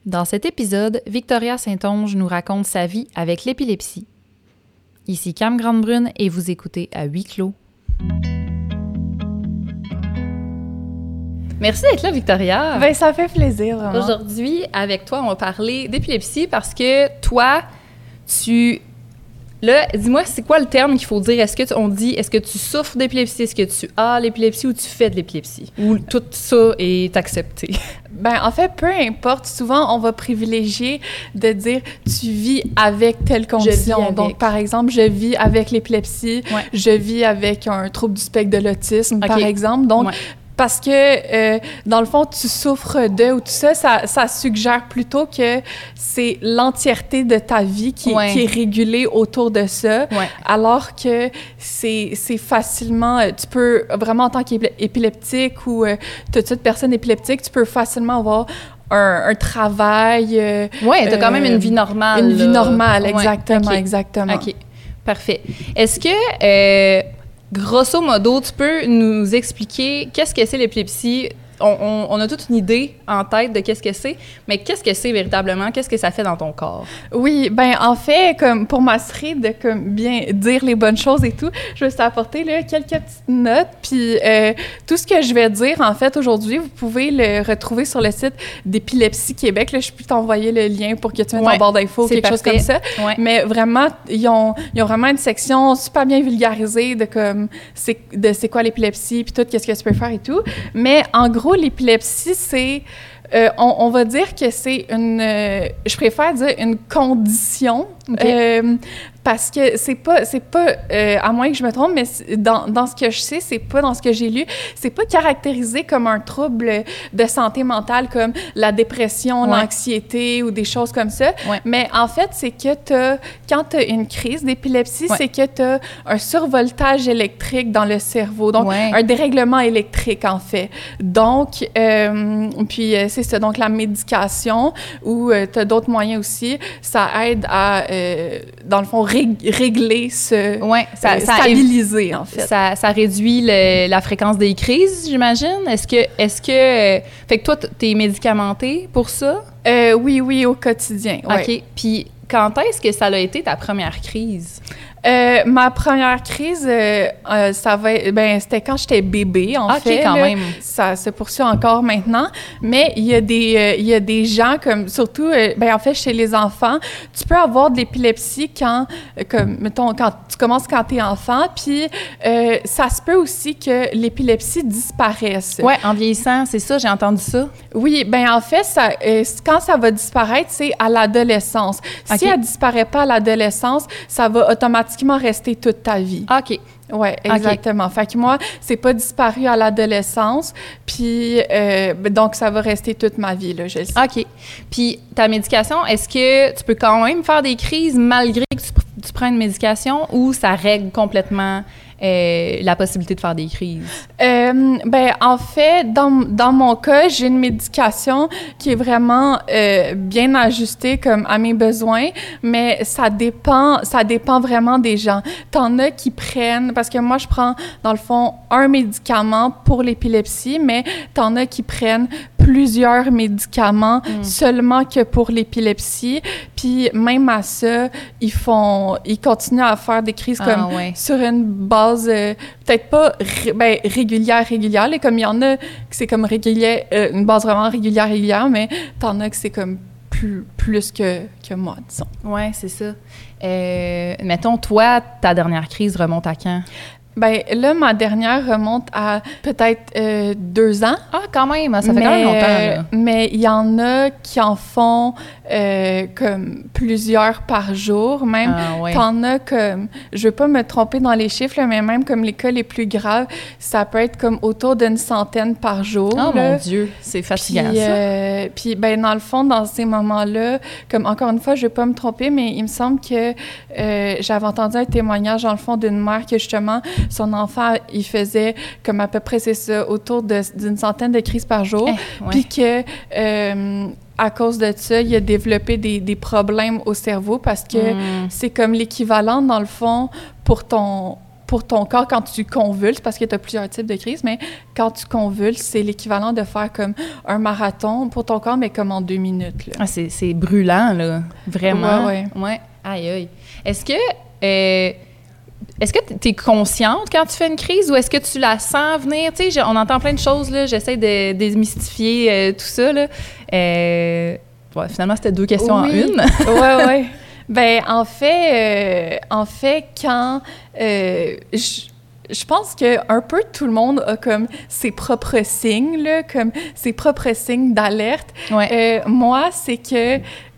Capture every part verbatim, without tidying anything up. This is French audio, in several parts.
Dans cet épisode, Victoria Saint-Onge nous raconte sa vie avec l'épilepsie. Ici Cam Grande-Brune et vous écoutez à huis clos. Merci d'être là, Victoria. Ben, ça fait plaisir, vraiment. Aujourd'hui, avec toi, on va parler d'épilepsie parce que toi, tu... Là, dis-moi, c'est quoi le terme qu'il faut dire? Est-ce que tu, on dit, est-ce que tu souffres d'épilepsie? Est-ce que tu as l'épilepsie ou tu fais de l'épilepsie? Ou tout ça est accepté? Ben, en fait, peu importe. Souvent, on va privilégier de dire tu vis avec telle condition. Avec. Donc, par exemple, je vis avec l'épilepsie, Ouais. je vis avec un trouble du spectre de l'autisme, Okay. par exemple. Donc, Ouais. parce que, euh, dans le fond, tu souffres de ou tout ça, ça, ça suggère plutôt que c'est l'entièreté de ta vie qui, Ouais. qui est régulée autour de ça, Ouais. alors que c'est, c'est facilement... euh, Tu peux, vraiment, en tant qu'épileptique ou euh, toute personne épileptique, tu peux facilement avoir un, un travail... Euh, Ouais, t'as quand euh, même une vie normale. Une vie là. normale, Ouais. exactement, Ok. exactement. OK, parfait. Est-ce que, euh, grosso modo, tu peux nous expliquer qu'est-ce que c'est l'épilepsie? On, on, on a toute une idée en tête de qu'est-ce que c'est, mais qu'est-ce que c'est véritablement? Qu'est-ce que ça fait dans ton corps? Oui, ben en fait, comme pour m'assurer de comme bien dire les bonnes choses et tout, je vais t'apporter là quelques petites notes. Puis euh, tout ce que je vais dire en fait aujourd'hui, vous pouvez le retrouver sur le site d'Épilepsie Québec. Là, je peux t'envoyer le lien pour que tu mettes Ouais, en barre d'infos, c'est quelque chose parfait. comme ça. Ouais. Mais vraiment, ils ont, ils ont vraiment une section super bien vulgarisée de comme c'est de c'est quoi l'épilepsie, puis tout qu'est-ce que tu peux faire et tout. Mais en gros, l'épilepsie, c'est... Euh, on, on va dire que c'est une... Euh, je préfère dire une condition, OK. euh, parce que c'est pas... C'est pas euh, à moins que je me trompe, mais dans, dans ce que je sais, c'est pas dans ce que j'ai lu, c'est pas caractérisé comme un trouble de santé mentale, comme la dépression, Ouais. l'anxiété ou des choses comme ça. Ouais. Mais en fait, c'est que t'as, quand tu as une crise d'épilepsie, Ouais. c'est que tu as un survoltage électrique dans le cerveau, donc Ouais. un dérèglement électrique, en fait. Donc, euh, puis euh, c'est ça, donc la médication, ou euh, tu as d'autres moyens aussi, ça aide à, euh, dans le fond, rég- régler ce... Ouais, ça, euh, ça, stabiliser, en fait. ça, ça réduit le- la fréquence des crises, j'imagine. Est-ce que, est-ce que, euh, fait que toi, t'es médicamenté pour ça? Euh, oui, oui, au quotidien, ouais. OK. Puis, quand est-ce que ça a été ta première crise? Euh, ma première crise, euh, euh, ça va être- ben, c'était quand j'étais bébé, en OK, fait. quand là. même. Ça se poursuit encore maintenant, mais il y a des, euh, il y a des gens, comme surtout, euh, ben, en fait, chez les enfants, tu peux avoir de l'épilepsie quand, euh, comme, mettons, quand tu commences quand t'es enfant, puis euh, ça se peut aussi que l'épilepsie disparaisse. Ouais, en vieillissant, c'est ça, j'ai entendu ça. Oui, ben en fait, ça, euh, quand ça va disparaître, c'est à l'adolescence. OK. Si elle disparaît pas à l'adolescence, ça va automatiquement rester toute ta vie. OK. Ouais, exactement. Fait que moi, c'est pas disparu à l'adolescence, puis euh, donc ça va rester toute ma vie, là, je le sais. OK. Puis, ta médication, est-ce que tu peux quand même faire des crises malgré que tu, pr- tu prends une médication ou ça règle complètement euh, la possibilité de faire des crises? Euh, ben, en fait, dans, dans mon cas, j'ai une médication qui est vraiment euh, bien ajustée comme à mes besoins, mais ça dépend, ça dépend vraiment des gens. T'en as qui prennent, parce que moi, je prends, dans le fond, un médicament pour l'épilepsie, mais t'en as qui prennent plusieurs médicaments Mm. seulement que pour l'épilepsie. Puis même à ça, ils font, ils continuent à faire des crises Ah, comme ouais. sur une base euh, peut-être pas ré- ben, régulière, régulière. Là, comme il y en a que c'est comme régulier, euh, une base vraiment régulière, régulière, mais t'en as que c'est comme plus, plus que, que moi, disons. Ouais, c'est ça. Euh, mettons, toi, ta dernière crise remonte à quand? Ben là, ma dernière remonte à peut-être euh, deux ans. Ah, quand même, ça fait quand même longtemps, là. Mais il y en a qui en font euh, comme plusieurs par jour, même. Ah, ouais. T'en as comme, je veux pas me tromper dans les chiffres, là, mais même comme les cas les plus graves, ça peut être comme autour d'une centaine par jour. Oh là. mon Dieu, c'est fatigant, Puis, ça. euh, puis, ben, dans le fond, dans ces moments-là, comme encore une fois, je vais pas me tromper, mais il me semble que euh, j'avais entendu un témoignage, dans le fond, d'une mère que justement, son enfant, il faisait comme à peu près, c'est ça, autour de, d'une centaine de crises par jour. Eh, ouais. Puis que, euh, à cause de ça, il a développé des, des problèmes au cerveau parce que Mm. c'est comme l'équivalent, dans le fond, pour ton pour ton corps, quand tu convulses, parce que tu as plusieurs types de crises, mais quand tu convulses, c'est l'équivalent de faire comme un marathon pour ton corps, mais comme en deux minutes. Là. Ah, c'est, c'est brûlant, là. Vraiment. Ouais, ouais. Ouais. Aïe, aïe. Est-ce que... Euh, est-ce que tu es consciente quand tu fais une crise ou est-ce que tu la sens venir? Tu sais, on entend plein de choses, là. J'essaie de démystifier euh, tout ça, là. Euh, ouais, finalement, c'était deux questions oui. en une. Oui, oui. Ben en fait, euh, en fait, quand... Euh, je, je pense que un peu tout le monde a comme ses propres signes, là, comme ses propres signes d'alerte. Ouais. Euh, moi, c'est que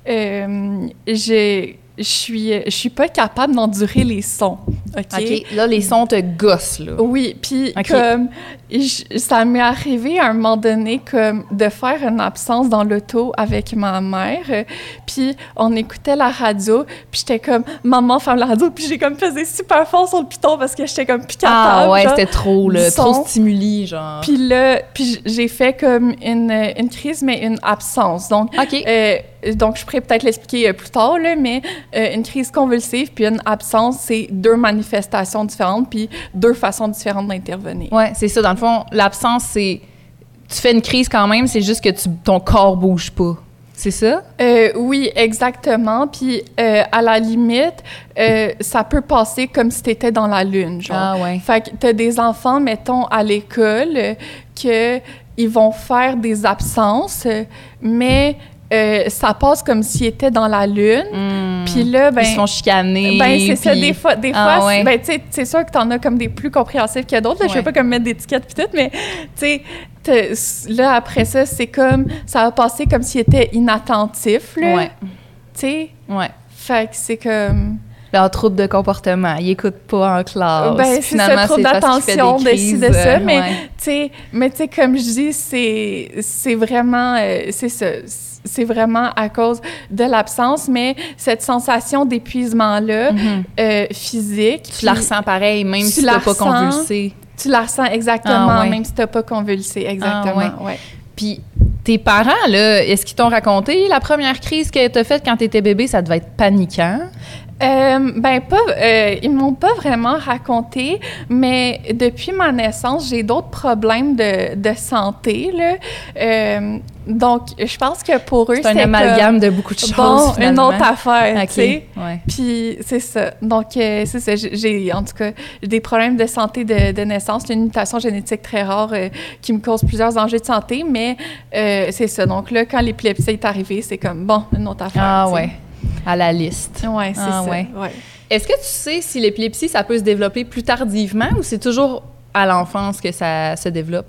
euh, j'ai... Je suis, je suis pas capable d'endurer les sons, OK? OK. Là, les sons te gossent, là. Oui, puis okay. comme... Je, ça m'est arrivé à un moment donné comme de faire une absence dans l'auto avec ma mère, euh, puis on écoutait la radio, puis j'étais comme « Maman, ferme la radio », puis j'ai comme pesé super fort sur le piton parce que j'étais comme plus capable. Ah ouais, genre, c'était trop, là, trop stimuli, genre. Puis là, puis j'ai fait comme une, une crise, mais une absence. Donc, OK. Euh, donc, je pourrais peut-être l'expliquer plus tard, là, mais euh, une crise convulsive puis une absence, c'est deux manifestations différentes puis deux façons différentes d'intervenir. Oui, c'est ça. Dans le fond, l'absence, c'est... Tu fais une crise quand même, c'est juste que tu, ton corps bouge pas. C'est ça? Euh, oui, exactement. Puis, euh, à la limite, euh, ça peut passer comme si tu étais dans la lune, genre. Ah ouais. Fait que tu as des enfants, mettons, à l'école, euh, que ils vont faire des absences, mais... Euh, ça passe comme s'ils étaient dans la lune. Mmh. Puis là, ben... Ils se font chicaner. Ben, c'est puis... ça. Des fois, des ah, fois ouais. ben, tu sais, c'est sûr que t'en as comme des plus compréhensifs que d'autres. Là, ouais. Je veux pas comme mettre d'étiquettes puis tout, mais, tu sais, là, après ça, c'est comme... Ça va passer comme s'ils étaient inattentifs, là. Ouais. Tu sais? Ouais. Fait que c'est comme... Leur trouble de comportement. Ils n'écoutent pas en classe. Ben, c'est ça, trop d'attention de ci, de ça. Mais, ouais. tu sais, mais tu sais, comme je dis, c'est, c'est vraiment... Euh, c'est ça. C'est vraiment à cause de l'absence, mais cette sensation d'épuisement-là, mm-hmm. euh, physique... Tu puis, la ressens pareil, même si tu n'as pas convulsé. Tu la ressens exactement, ah, ouais. même si tu n'as pas convulsé, exactement, ah, ouais. ouais. Puis tes parents, là, est-ce qu'ils t'ont raconté la première crise que tu as faite quand tu étais bébé? Ça devait être paniquant. Euh, ben pas, euh, ils m'ont pas vraiment raconté, mais depuis ma naissance, j'ai d'autres problèmes de, de santé, là. Euh, donc, je pense que pour eux, c'est un amalgame de beaucoup de choses, bon, finalement. Une autre affaire, okay. tu sais. Ouais. Puis, c'est ça. Donc, euh, c'est ça. J'ai, en tout cas, des problèmes de santé de, de naissance. C'est une mutation génétique très rare euh, qui me cause plusieurs enjeux de santé, mais euh, c'est ça. Donc là, quand l'épilepsie est arrivée, c'est comme, bon, une autre affaire. Ah, t'sais. ouais. À la liste. Oui, c'est ah, ça. Ouais. Ouais. Est-ce que tu sais si l'épilepsie, ça peut se développer plus tardivement ou c'est toujours à l'enfance que ça se développe?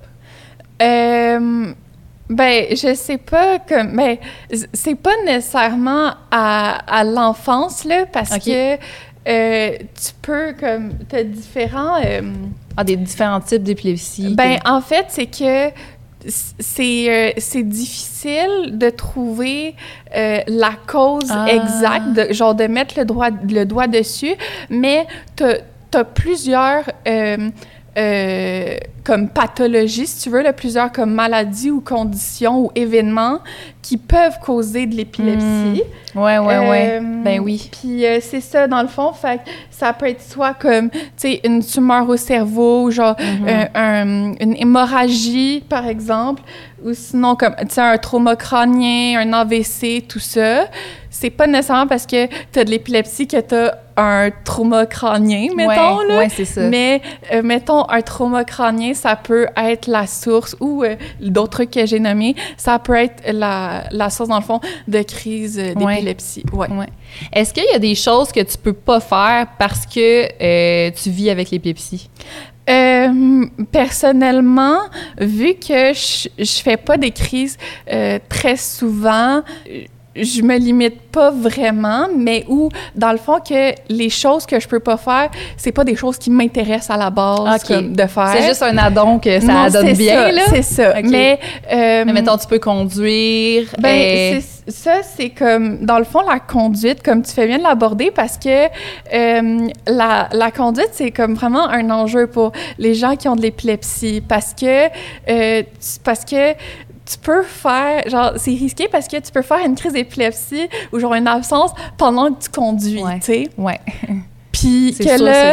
Euh, ben, je sais pas comme... Ben, c'est pas nécessairement à, à l'enfance, là, parce okay. que euh, tu peux, comme... T'as différents... Euh, ah, des différents types d'épilepsie? Ben, que... en fait, c'est que... C'est, euh, c'est difficile de trouver euh, la cause ah. exacte, de, genre de mettre le, droit, le doigt dessus, mais t'as, t'as plusieurs euh, euh, comme pathologies, si tu veux, là, plusieurs comme maladies ou conditions ou événements qui peuvent causer de l'épilepsie. Mmh. Ouais, ouais, euh, ouais. Ben oui. Puis euh, c'est ça, dans le fond, fait ça peut être soit comme, tu sais, une tumeur au cerveau, genre mmh. un, un, une hémorragie, par exemple, ou sinon comme, tu sais, un trauma crânien, un A V C, tout ça. C'est pas nécessairement parce que t'as de l'épilepsie que t'as un trauma crânien, mettons, ouais, là. Ouais, c'est ça. Mais, euh, mettons, un trauma crânien, ça peut être la source, ou euh, d'autres trucs que j'ai nommés, ça peut être la, la source, dans le fond, de crise d'épilepsie. Ouais. Ouais. Est-ce qu'il y a des choses que tu peux pas faire parce que euh, tu vis avec l'épilepsie? Euh, personnellement, vu que je, je fais pas des crises euh, très souvent, je me limite pas vraiment, mais où, dans le fond, que les choses que je peux pas faire, c'est pas des choses qui m'intéressent à la base okay. comme, de faire. C'est juste un addon que ça non, donne bien, ça, là? c'est ça. Okay. Mais, euh, mais mettons, tu peux conduire. Ben, et... c'est, ça, c'est comme, dans le fond, la conduite, comme tu fais bien de l'aborder, parce que euh, la, la conduite, c'est comme vraiment un enjeu pour les gens qui ont de l'épilepsie, parce que, euh, parce que tu peux faire, genre, c'est risqué parce que tu peux faire une crise d'épilepsie ou genre une absence pendant que tu conduis, ouais. tu sais. Ouais. Puis c'est que sûr, là, c'est...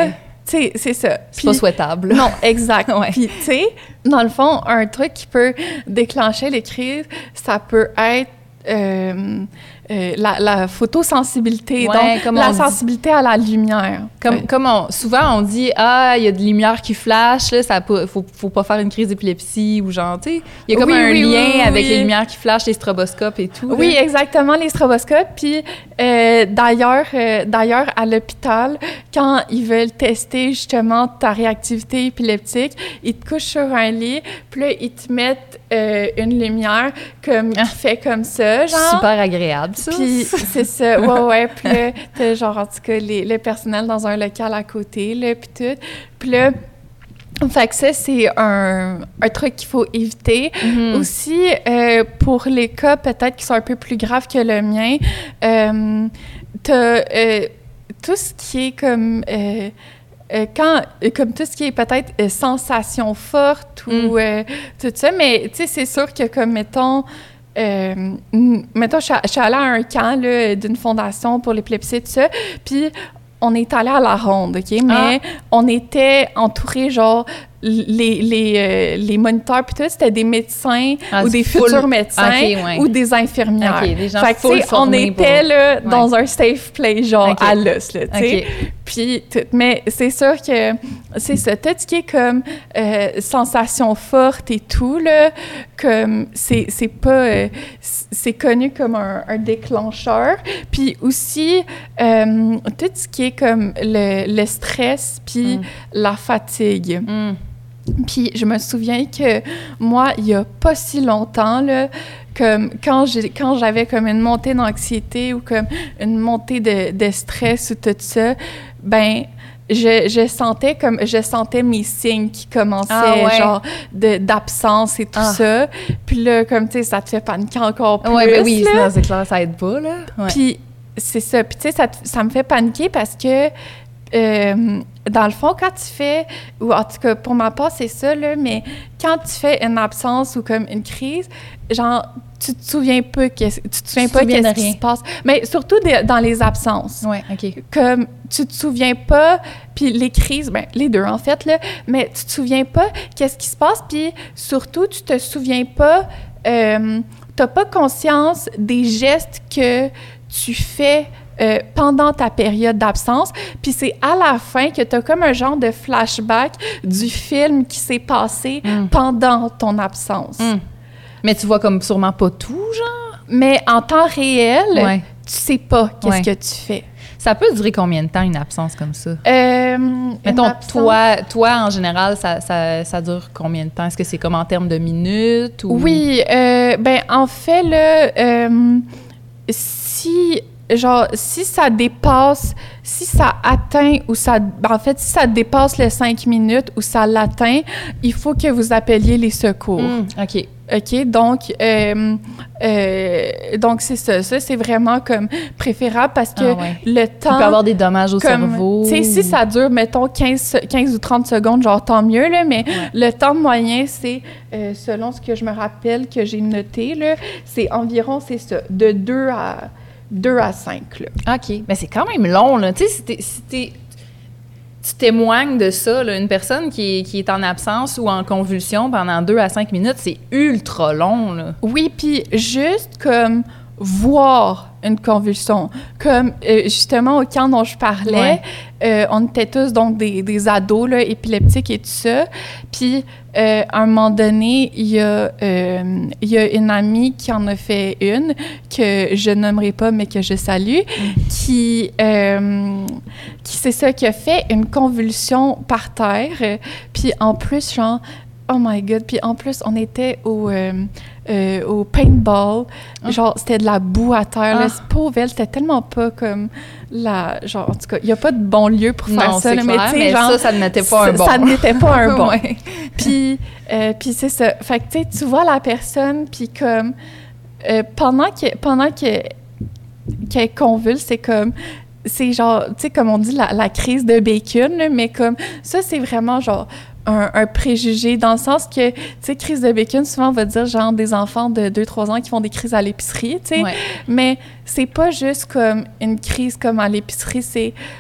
tu sais, c'est ça. C'est Puis, pas souhaitable. Non, exact. Ouais. Puis, tu sais, dans le fond, un truc qui peut déclencher les crises, ça peut être euh, euh, la, la photosensibilité, Ouais, donc comme la on dit. sensibilité à la lumière. Comme, Ouais. comme on, souvent, on dit « Ah, il y a de lumière qui flash, là, ça peut, faut, faut pas faire une crise d'épilepsie » ou genre, tu sais, il y a comme Oui, un oui, lien oui, avec oui. les lumières qui flashent, les stroboscopes et tout. Oui, là. exactement, les stroboscopes. Puis euh, d'ailleurs, euh, d'ailleurs, à l'hôpital, quand ils veulent tester justement ta réactivité épileptique, ils te couchent sur un lit, puis là, ils te mettent euh, une lumière comme qui Ah. fait comme ça, genre. Super agréable, ça. Puis c'est ça, ouais, ouais. Puis là, t'as genre, en tout cas, les, le personnel dans un local à côté, là, puis tout. Puis là, fait que ça, c'est un, un truc qu'il faut éviter. Mhm. Aussi, euh, pour les cas peut-être qui sont un peu plus graves que le mien, euh, t'as euh, tout ce qui est comme... Euh, euh, quand, euh, comme tout ce qui est peut-être euh, sensation forte ou Mm. euh, tout ça, mais tu sais, c'est sûr que comme, mettons... Euh, m- mettons, je suis je suis allée à un camp là, d'une fondation pour l'épilepsie, tout ça, puis on est allé à la ronde, OK? Mais on était entourés, genre, les, les, euh, les moniteurs, puis tout, c'était des médecins Ah, ou des full- futurs médecins OK, ouais. ou des infirmières. OK, des gens Fait que, tu full sais, on formés était, pour- là, dans un safe place, genre, OK. à l'os, là, tu sais. OK. Puis, tout. Mais c'est sûr que c'est ça. Tout ce qui est comme euh, sensation forte et tout, là, comme c'est, c'est pas... euh, c'est connu comme un, un déclencheur. Puis aussi, euh, tout ce qui est comme le, le stress puis Mm. la fatigue. Mm. Puis je me souviens que moi, il y a pas si longtemps, là, comme quand j'ai quand j'avais comme une montée d'anxiété ou comme une montée de, de stress ou tout ça, ben je, je sentais comme je sentais mes signes qui commençaient, Ah ouais. genre de, d'absence et tout Ah. ça. Puis là, comme tu sais, ça te fait paniquer encore plus. Ouais, ben oui, là. sinon, c'est clair, ça aide pas, là. Ouais. Puis c'est ça. Puis tu sais, ça, te- ça me fait paniquer parce que, euh, dans le fond, quand tu fais, ou en tout cas pour ma part, c'est ça, là, mais quand tu fais une absence ou comme une crise, genre, tu te souviens pas, qu'est-ce- tu te souviens te pas souviens de qu'est-ce qui rien. se passe. Mais surtout des- dans les absences. Ouais, OK. Comme tu te souviens pas, puis les crises, ben les deux en fait, là, mais tu te souviens pas qu'est-ce qui se passe, puis surtout, tu te souviens pas, euh, t'as pas conscience des gestes que tu fais euh, pendant ta période d'absence, puis c'est à la fin que t'as comme un genre de flashback du film qui s'est passé Mm. pendant ton absence. Mm. Mais tu vois comme sûrement pas tout, genre? Mais en temps réel, Ouais. tu sais pas qu'est-ce Ouais. que tu fais. Ça peut durer combien de temps, une absence comme ça? Euh, une Mettons, absence- toi, toi, en général, ça, ça, ça dure combien de temps? Est-ce que c'est comme en termes de minutes? Ou... Oui, euh, ben en fait, là, euh, si, genre, si ça dépasse, si ça atteint ou ça, ben, en fait, si ça dépasse les cinq minutes ou ça l'atteint, il faut que vous appeliez les secours. Mm, OK. OK? Donc, euh, euh, donc c'est ça. Ça, c'est vraiment comme préférable parce que Ah ouais. le Il temps... peut avoir des dommages au Comme, cerveau. tu sais, si ça dure, mettons, quinze, quinze ou trente secondes, genre, tant mieux, là, mais Ouais. le temps moyen, c'est, euh, selon ce que je me rappelle, que j'ai noté, là, c'est environ, c'est ça, de deux à, deux à cinq, là. OK. Mais c'est quand même long, là. Tu sais, si, t'es- si t'es- tu témoignes de ça, là, une personne qui est, qui est en absence ou en convulsion pendant deux à cinq minutes, c'est ultra long, là. Oui, puis juste comme voir une convulsion. Comme, euh, justement, au camp dont je parlais, Ouais. euh, on était tous, donc, des, des ados, là, épileptiques et tout ça. Puis, euh, à un moment donné, il y a, euh, il y a une amie qui en a fait une, que je nommerai pas, mais que je salue, qui, euh, qui c'est ça, qui a fait une convulsion par terre. euh, Puis, en plus, genre, oh my God, puis en plus, on était au... euh, euh, au paintball, Ah. genre c'était de la boue à terre, là. Ah. C'est pauvre, elle, c'était tellement pas comme la, genre en tout cas, il y a pas de bon lieu pour faire Non, ça, c'est là, clair, mais tu sais, mais genre ça, ça n'était pas un bon. ça n'était pas un bon. Ouais. Puis, euh, puis c'est ça. Fait que tu sais, tu vois la personne, puis comme euh, pendant que pendant que qu'elle convulse, c'est comme c'est genre, tu sais, comme on dit, la, la crise de bacon, là, mais comme ça, c'est vraiment genre un, un préjugé, dans le sens que, tu sais, crise de bacon, souvent, on va dire genre des enfants de deux trois ans qui font des crises à l'épicerie, tu sais. Ouais. Mais c'est pas juste comme une crise comme à l'épicerie, c'est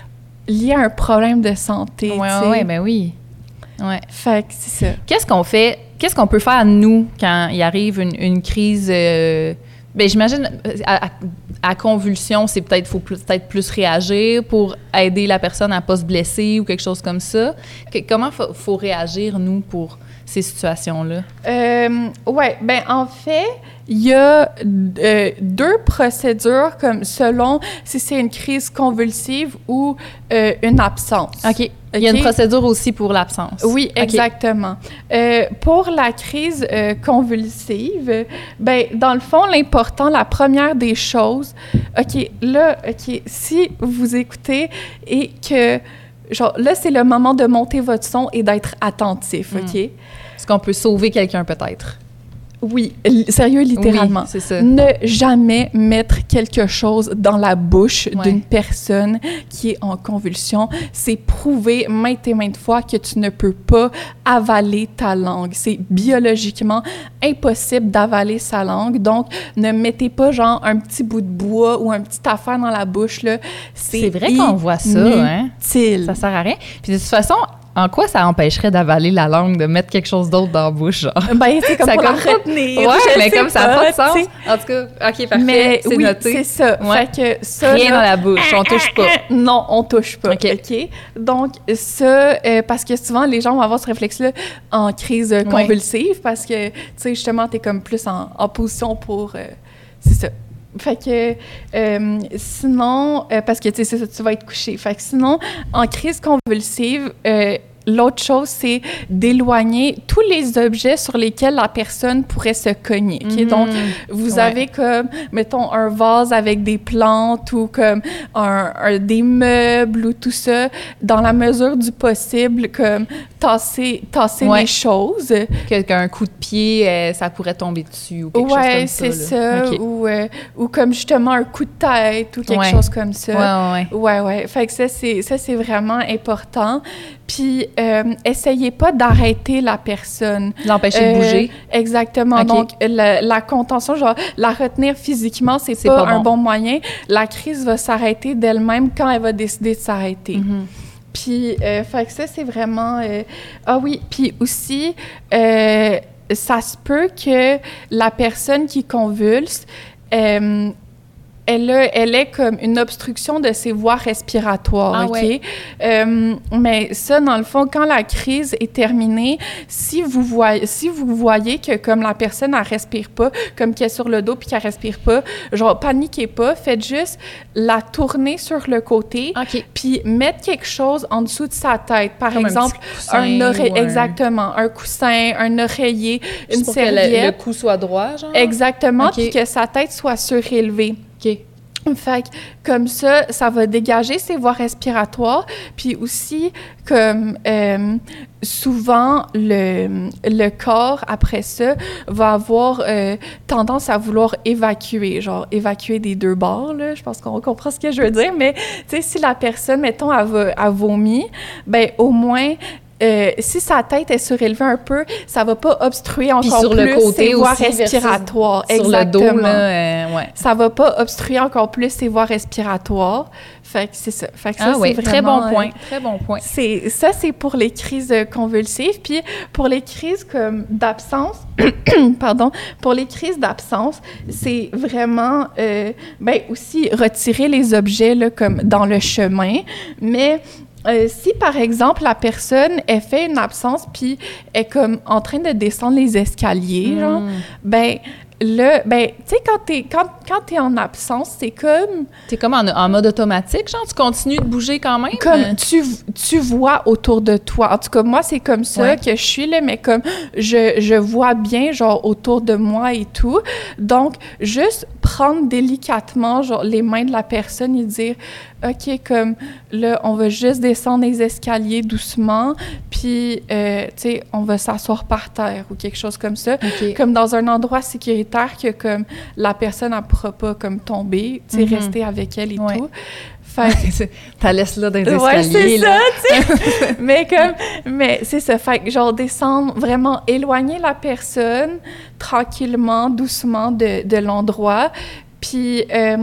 lié à un problème de santé, Ouais, tu sais. ouais, ben oui. Ouais. Fait que c'est ça. Qu'est-ce qu'on fait, qu'est-ce qu'on peut faire, nous, quand il arrive une, une crise... Euh, ben j'imagine, à, à, à convulsion, c'est peut-être, faut plus, peut-être plus réagir pour aider la personne à pas se blesser ou quelque chose comme ça. Que, comment faut, faut réagir, nous, pour ces situations-là? Euh, ouais, ben en fait, il y a euh, deux procédures comme selon si c'est une crise convulsive ou euh, une absence. OK. Il y a une OK? procédure aussi pour l'absence. Oui, OK. exactement. Euh, pour la crise euh, convulsive, ben dans le fond, l'important, la première des choses, OK, là, OK, si vous écoutez et que, genre, là, c'est le moment de monter votre son et d'être attentif, OK? Mm. Est-ce qu'on peut sauver quelqu'un, peut-être? Oui, li- sérieux, littéralement. Oui, c'est ça. Ne jamais mettre quelque chose dans la bouche Ouais. d'une personne qui est en convulsion. C'est prouvé maintes et maintes fois que tu ne peux pas avaler ta langue. C'est biologiquement impossible d'avaler sa langue. Donc, ne mettez pas genre un petit bout de bois ou un petit affaire dans la bouche, là. C'est, C'est vrai qu'on voit ça, hein? inutile. Ça sert à rien. Puis de toute façon, en quoi ça empêcherait d'avaler la langue, de mettre quelque chose d'autre dans la bouche, genre? Ben, c'est comme Ça pour comme la pas- retenir. Ouais, je mais sais comme ça n'a pas de tu sais. sens. En tout cas, OK, parfait, Mais c'est oui, noté. c'est ça. Ouais. Fait que ça, Rien là, dans la bouche, on touche pas. Non, on touche pas. OK. OK? Donc, ça, euh, parce que souvent, les gens vont avoir ce réflexe-là en crise euh, Ouais. convulsive parce que, tu sais, justement, t'es comme plus en, en position pour... euh, c'est ça. Fait que, euh, sinon, euh, parce que, tu sais, c'est ça, tu vas être couché. Fait que sinon, en crise convulsive, euh, l'autre chose, c'est d'éloigner tous les objets sur lesquels la personne pourrait se cogner. OK? Mhm. Donc, vous Ouais. avez comme, mettons, un vase avec des plantes ou comme un, un- des meubles ou tout ça, dans la mesure du possible, comme tasser, tasser Ouais. les choses. Que- Qu'un coup de pied, euh, ça pourrait tomber dessus ou quelque chose Ouais, comme ça. c'est là. ça. OK. Ou, euh, ou comme justement un coup de tête ou quelque Ouais. chose comme ça. Ouais, ouais, ouais. Ouais, ouais. Fait que ça, c'est, ça, c'est vraiment important. Puis, euh, essayez pas d'arrêter la personne. L'empêcher de Euh, bouger. Exactement. OK. Donc, la, la contention, genre, la retenir physiquement, c'est, C'est pas, pas un bon. bon moyen. La crise va s'arrêter d'elle-même quand elle va décider de s'arrêter. Mhm. Puis, euh, fait que ça, c'est vraiment... euh, Ah oui, puis aussi, euh, ça se peut que la personne qui convulse, euh, elle, a, elle est comme une obstruction de ses voies respiratoires, Ah OK? ouais. Euh, mais ça, dans le fond, quand la crise est terminée, si vous voyez, si vous voyez que comme la personne, elle respire pas, comme qu'elle est sur le dos puis qu'elle respire pas, genre, paniquez pas, faites juste la tourner sur le côté OK. puis mettre quelque chose en dessous de sa tête. Par Comme un exemple, petit coussin un oreiller, ou un- exactement, un coussin, un oreiller, Juste une pour que le- serviette. le cou soit droit, genre? Exactement, OK. puis que sa tête soit surélevée. OK. Fait que, comme ça, ça va dégager ses voies respiratoires. Puis aussi, comme euh, souvent, le, le corps, après ça, va avoir euh, tendance à vouloir évacuer, genre évacuer des deux bords, là. Je pense qu'on comprend ce que je veux dire. Mais, tu sais, si la personne, mettons, elle, va, elle vomit, ben au moins... Euh, si sa tête est surélevée un peu, ça va pas obstruer Puis encore sur plus le côté ses voies aussi, versus respiratoires. Sur Exactement. le dos, là, euh, ouais. Ça va pas obstruer encore plus ses voies respiratoires. Fait que c'est ça. Fait que ça, Ah oui, c'est très vraiment, bon point, euh, très bon point. c'est, ça, c'est pour les crises euh, convulsives. Puis pour les crises comme d'absence, pardon, pour les crises d'absence, c'est vraiment, euh, ben aussi retirer les objets là, comme dans le chemin. Mais Euh, si, par exemple, la personne, elle fait une absence puis est comme en train de descendre les escaliers, Mm. genre, ben là, ben, tu sais, quand t'es, quand, quand t'es en absence, c'est comme... T'es comme en, en mode automatique, genre, tu continues de bouger quand même? Comme tu, tu vois autour de toi. En tout cas, moi, c'est comme ça Ouais. que je suis, là, mais comme je, je vois bien, genre, autour de moi et tout. Donc, juste prendre délicatement, genre, les mains de la personne et dire, OK, comme, là, on va juste descendre les escaliers doucement, puis, euh, tu sais, on va s'asseoir par terre ou quelque chose comme ça. OK. Comme dans un endroit sécuritaire que, comme, la personne ne pourra pas, comme, tomber, tu sais, Mhm. rester avec elle et Ouais. tout. Fait que- T'as laisse là dans les Ouais, escaliers, c'est là. ça, tu sais. mais comme, mais c'est ça. Fait que genre descendre, vraiment éloigner la personne tranquillement, doucement de, de l'endroit. Puis euh,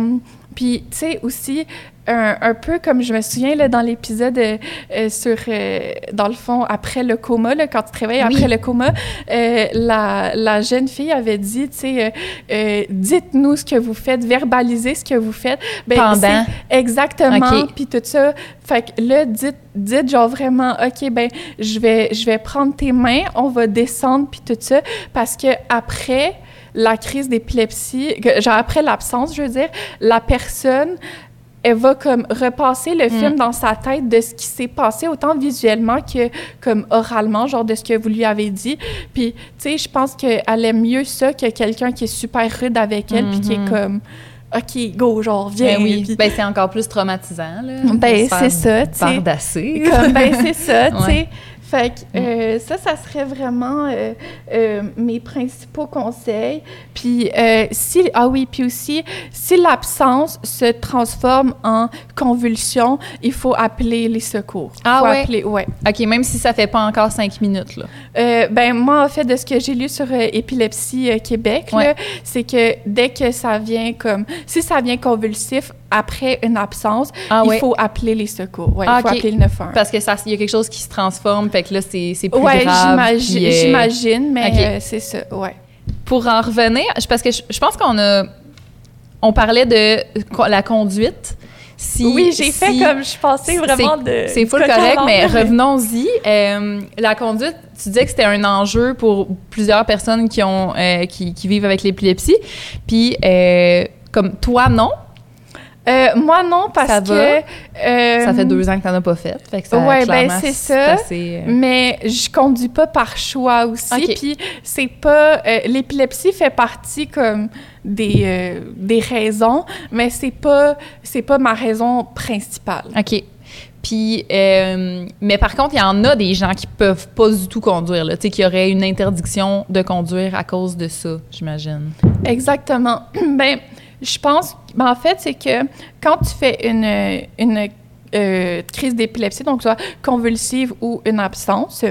Puis, tu sais, aussi, un, un peu comme je me souviens, là, dans l'épisode euh, euh, sur, euh, dans le fond, après le coma, là, quand tu te réveilles oui. après le coma, euh, la, la jeune fille avait dit, tu sais, euh, euh, dites-nous ce que vous faites, verbalisez ce que vous faites. Ben, Pendant. Exactement, okay. puis tout ça. Fait que là, dites, dites genre vraiment, OK, ben je vais, je vais prendre tes mains, on va descendre, puis tout ça, parce que après la crise d'épilepsie, genre après l'absence, je veux dire, la personne... elle va comme repasser le film mm. dans sa tête de ce qui s'est passé, autant visuellement que comme oralement, genre de ce que vous lui avez dit. Puis, tu sais, je pense qu'elle aime mieux ça que quelqu'un qui est super rude avec elle, mm-hmm. puis qui est comme... OK, go, genre, viens. Ben oui, puis... ben c'est encore plus traumatisant, là. Ben c'est ça, tu sais. Bardasser. Comme, ben c'est ça, tu sais. Ouais. Fait que euh, ça, ça serait vraiment euh, euh, mes principaux conseils. Puis euh, si... Ah oui, puis aussi, si l'absence se transforme en convulsion, il faut appeler les secours. Ah faut ouais? Appeler, ouais. OK, même si ça fait pas encore cinq minutes, là. Euh, ben moi, en fait, de ce que j'ai lu sur euh, Épilepsie euh, Québec, ouais. là, c'est que dès que ça vient comme... Si ça vient convulsif après une absence, ah, il ouais. faut appeler les secours. Ouais, ah, il faut okay. appeler le neuf un un. Parce que ça, il y a quelque chose qui se transforme, fait que là, c'est, c'est plus ouais, grave. J'imagine, puis, euh... j'imagine, mais okay. euh, c'est ça, ouais. Pour en revenir, parce que je, je pense qu'on a... On parlait de la conduite. Si, oui, j'ai si, fait comme je pensais vraiment c'est, de... C'est full correct, mais revenons-y. Euh, la conduite, tu disais que c'était un enjeu pour plusieurs personnes qui, ont, euh, qui, qui vivent avec l'épilepsie. Puis, euh, comme toi, non? Euh, moi, non, parce ça que... Euh, ça fait deux ans que t'en as pas fait. Fait que ça, ouais, ben c'est ça. Assez, euh... Mais je conduis pas par choix aussi. Okay. Puis c'est pas... Euh, l'épilepsie fait partie comme des, euh, des raisons, mais c'est pas, c'est pas ma raison principale. OK. Puis, euh, mais par contre, il y en a des gens qui peuvent pas du tout conduire, là. Tu sais, qui auraient une interdiction de conduire à cause de ça, j'imagine. Exactement. Ben... Je pense, ben en fait, c'est que quand tu fais une, une euh, crise d'épilepsie, donc soit convulsive ou une absence,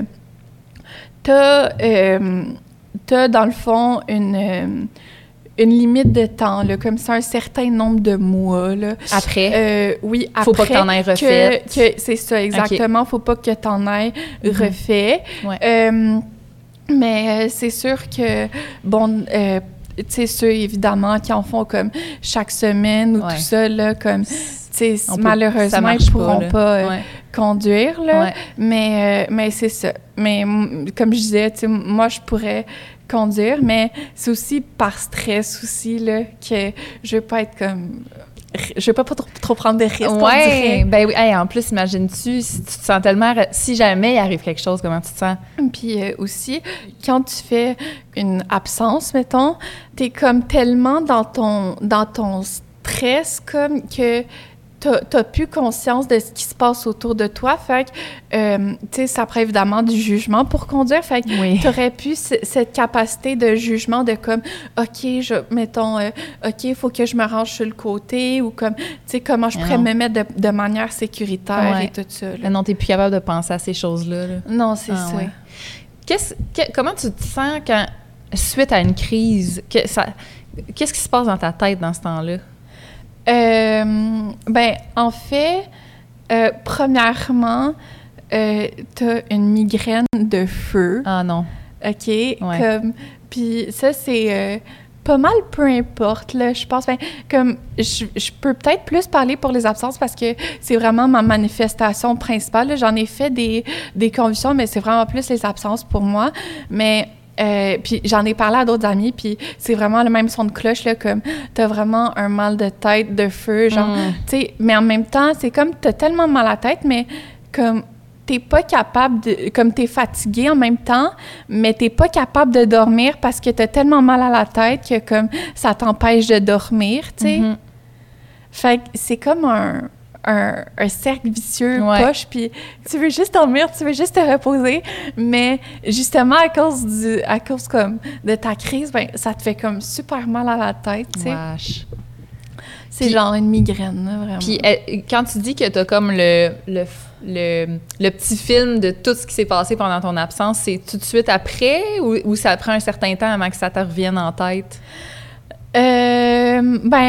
tu as, euh, t'as dans le fond une, euh, une limite de temps, là, comme ça, un certain nombre de mois. Là. Après? Euh, oui, après. Faut pas que t'en aies refait. Que, que, c'est ça, exactement. Okay. Faut pas que t'en aies mm-hmm. refait. Ouais. Euh, mais c'est sûr que, bon... Euh, tu sais, ceux, évidemment, qui en font comme chaque semaine ou ouais. tout ça, là, comme, tu sais, malheureusement, ils ne pourront pas, pas euh, ouais. conduire, là, ouais. mais, euh, mais c'est ça. Mais comme je disais, tu sais, moi, je pourrais conduire, mais c'est aussi par stress aussi, là, que je veux pas être comme... Je veux pas trop, trop prendre de risques, ouais, ben oui. Hey, en plus, imagines-tu, si tu te sens tellement... Si jamais il arrive quelque chose, comment tu te sens? Puis euh, aussi, quand tu fais une absence, mettons, t'es comme tellement dans ton, dans ton stress, comme que t'as, t'as plus conscience de ce qui se passe autour de toi. Fait que, euh, tu sais, ça prend évidemment du jugement pour conduire. Fait que oui. t'aurais pu c- cette capacité de jugement de comme, OK, je, mettons, euh, OK, il faut que je me range sur le côté ou comme, tu sais, comment je pourrais non. me mettre de, de manière sécuritaire ouais. et tout ça. Là. Non, t'es plus capable de penser à ces choses-là. Là. Non, c'est ah, ça. Ouais. Qu'est-ce, que, comment tu te sens quand, suite à une crise, que ça, qu'est-ce qui se passe dans ta tête dans ce temps-là? Euh, ben, en fait, euh, premièrement, euh, t'as une migraine de feu. Ah non. OK? Ouais. Comme, puis ça, c'est euh, pas mal peu importe, là, je pense. Ben, comme, je, je peux peut-être plus parler pour les absences parce que c'est vraiment ma manifestation principale. Là. J'en ai fait des, des convulsions, mais c'est vraiment plus les absences pour moi. Mais... Euh, puis j'en ai parlé à d'autres amis, puis c'est vraiment le même son de cloche, là, comme t'as vraiment un mal de tête, de feu, genre, mm. tu sais, mais en même temps, c'est comme t'as tellement mal à la tête, mais comme t'es pas capable de, comme t'es fatigué en même temps, mais t'es pas capable de dormir parce que t'as tellement mal à la tête que comme ça t'empêche de dormir, tu sais. Mm-hmm. Fait que c'est comme un... Un, un cercle vicieux ouais. poche, puis tu veux juste dormir, tu veux juste te reposer, mais justement à cause du, à cause comme de ta crise, ben ça te fait comme super mal à la tête, tu sais. Wesh. C'est puis, genre une migraine, là, vraiment. Puis euh, quand tu dis que t'as comme le, le, le, le petit film de tout ce qui s'est passé pendant ton absence, c'est tout de suite après ou, ou ça prend un certain temps avant que ça te revienne en tête? Euh, ben...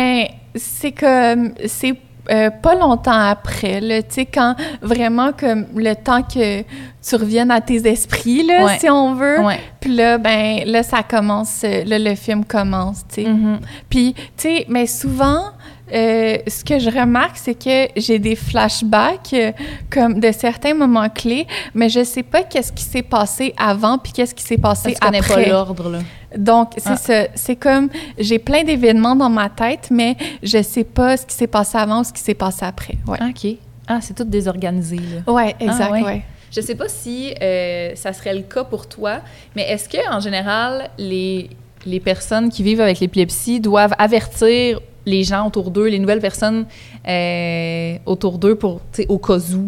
c'est comme... C'est Euh, pas longtemps après, là, tu sais, quand vraiment comme le temps que tu reviennes à tes esprits, là, ouais. si on veut. Ouais. Puis là, ben, là, ça commence, là, le film commence, tu sais. Mm-hmm. Puis, tu sais, mais souvent, euh, ce que je remarque, c'est que j'ai des flashbacks euh, comme de certains moments clés, mais je sais pas qu'est-ce qui s'est passé avant puis qu'est-ce qui s'est passé Parce que tu après. connais pas l'ordre, là. Donc, c'est ah. ça. C'est comme, j'ai plein d'événements dans ma tête, mais je sais pas ce qui s'est passé avant ou ce qui s'est passé après. Ouais. OK. Ah, c'est tout désorganisé, là. Ouais, exact, ah, ouais. ouais. Je sais pas si euh, ça serait le cas pour toi, mais est-ce que en général, les, les personnes qui vivent avec l'épilepsie doivent avertir les gens autour d'eux, les nouvelles personnes euh, autour d'eux pour, tu sais, au cas où?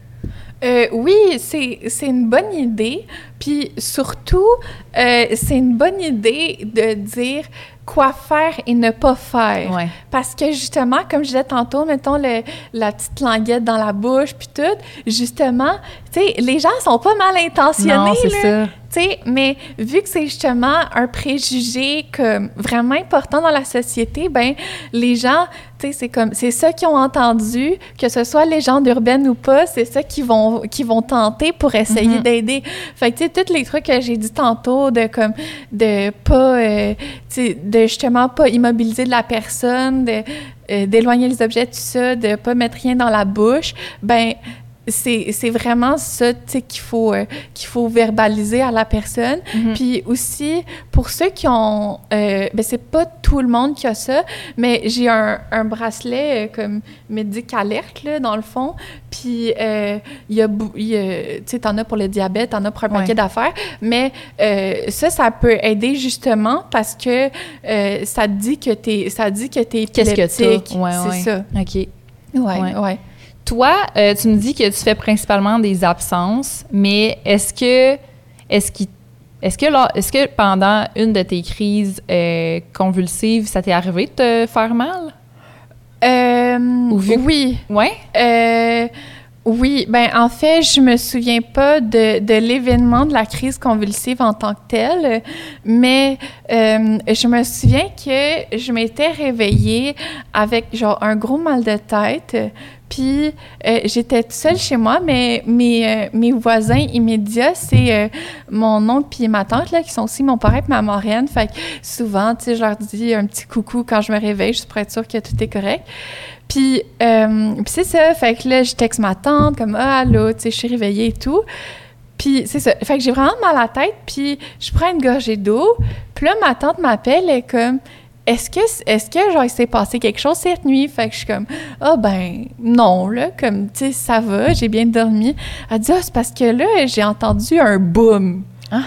Euh, oui, c'est, c'est une bonne idée. Puis surtout, euh, c'est une bonne idée de dire quoi faire et ne pas faire. Ouais. Parce que justement, comme je disais tantôt, mettons le, la petite languette dans la bouche puis tout, justement, tu sais, les gens sont pas mal intentionnés. Non, c'est là. ça. Tu sais, mais vu que c'est justement un préjugé comme vraiment important dans la société, ben les gens, tu sais, c'est comme c'est ça qu'ils ont entendu, que ce soit légende urbaine ou pas, c'est ça qu'ils vont qu'ils vont tenter pour essayer mm-hmm. d'aider. Fait que tu sais, tous les trucs que j'ai dit tantôt de comme de pas, euh, tu sais, de justement pas immobiliser de la personne, de euh, d'éloigner les objets, tout ça, de pas mettre rien dans la bouche, ben c'est, c'est vraiment ça, tu sais, qu'il faut, euh, qu'il faut verbaliser à la personne. Mm-hmm. Puis aussi, pour ceux qui ont... Euh, ben c'est pas tout le monde qui a ça, mais j'ai un, un bracelet euh, comme Médic Alerte, là, dans le fond. Puis euh, il y a... y a tu sais, t'en as pour le diabète, t'en as pour un paquet ouais. d'affaires. Mais euh, ça, ça peut aider justement parce que euh, ça dit que t'es, ça dit que t'es épileptique. Qu'est-ce que t'as? Ouais, c'est ouais. ça. OK. Ouais, ouais. ouais. Toi, euh, tu me dis que tu fais principalement des absences, mais est-ce que, est-ce qu'il, est-ce que, là, est-ce que pendant une de tes crises euh, convulsives, ça t'est arrivé de te faire mal? Euh, Ou vu... Oui. Ouais? Euh, oui. Ben en fait, je me souviens pas de, de l'événement de la crise convulsive en tant que telle, mais euh, je me souviens que je m'étais réveillée avec genre un gros mal de tête. Puis, euh, j'étais toute seule chez moi, mais mes, euh, mes voisins immédiats, c'est euh, mon oncle puis ma tante, là, qui sont aussi mon parrain et ma marraine. Fait que souvent, tu sais, je leur dis un petit coucou quand je me réveille, juste pour être sûre que tout est correct. Puis, euh, puis c'est ça, fait que là, je texte ma tante, comme « Ah, allô, tu sais, je suis réveillée et tout. » Puis c'est ça, fait que j'ai vraiment mal à la tête, puis je prends une gorgée d'eau. Puis là, ma tante m'appelle, elle est comme... Est-ce que, est-ce que, genre, il s'est passé quelque chose cette nuit? Fait que je suis comme, ah, oh, ben, non, là, comme, tu sais, ça va, j'ai bien dormi. Elle dit, ah, c'est parce que là, j'ai entendu un boom. Hein?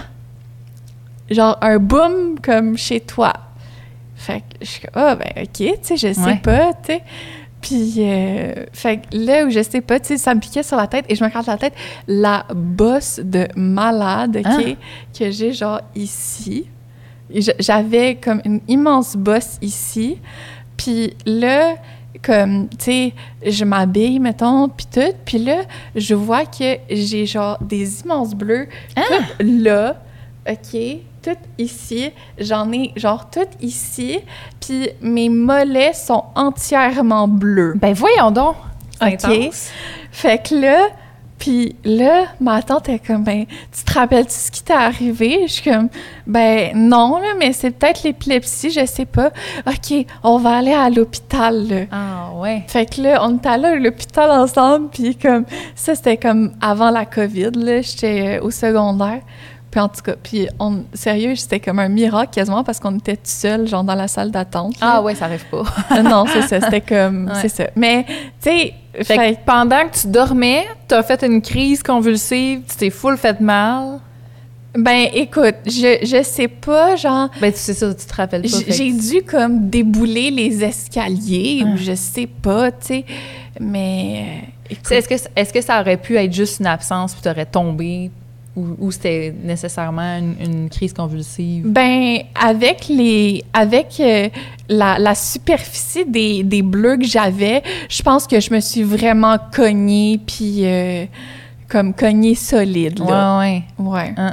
Genre, un boom comme chez toi. Fait que je suis comme, ah, oh, ben, OK, tu sais, je sais ouais. pas, tu sais. Puis, euh, fait que là où je sais pas, tu sais, ça me piquait sur la tête et je me gratte la tête, la bosse de malade, OK, hein? Que j'ai, genre, ici. J'avais comme une immense bosse ici, puis là, comme, tu sais, je m'habille, mettons, puis tout, puis là, je vois que j'ai genre des immenses bleus, ah! Tout là, OK, tout ici, j'en ai genre tout ici, puis mes mollets sont entièrement bleus. Ben voyons donc! OK, intense. Fait que là... Puis là, ma tante est comme, ben, tu te rappelles-tu ce qui t'est arrivé? Je suis comme, ben, non, là, mais c'est peut-être l'épilepsie, je sais pas. OK, on va aller à l'hôpital, là. Ah, ouais. Fait que là, on est allé à l'hôpital ensemble, puis comme, ça, c'était comme avant la COVID, là, j'étais euh, au secondaire. Puis en tout cas, puis on, sérieux, c'était comme un miracle quasiment parce qu'on était tout seuls, genre dans la salle d'attente. Là. Ah ouais, ça arrive pas. Non, c'est ça, c'était comme, ouais. c'est ça. Mais, tu sais... Fait, fait que pendant que tu dormais, t'as fait une crise convulsive, tu t'es full fait mal. Ben, écoute, je, je sais pas, genre... Ben, tu sais ça, tu te rappelles pas. J- j'ai dû, comme, débouler les escaliers, ah. ou je sais pas, tu sais, mais... Euh, est-ce que, est-ce que ça aurait pu être juste une absence puis t'aurais tombé, ou, ou c'était nécessairement une, une crise convulsive? Ben, avec les... Avec euh, la, la superficie des, des bleus que j'avais, je pense que je me suis vraiment cognée, puis... Euh, comme cognée solide, là. Ouais, ouais. Ouais. Hein.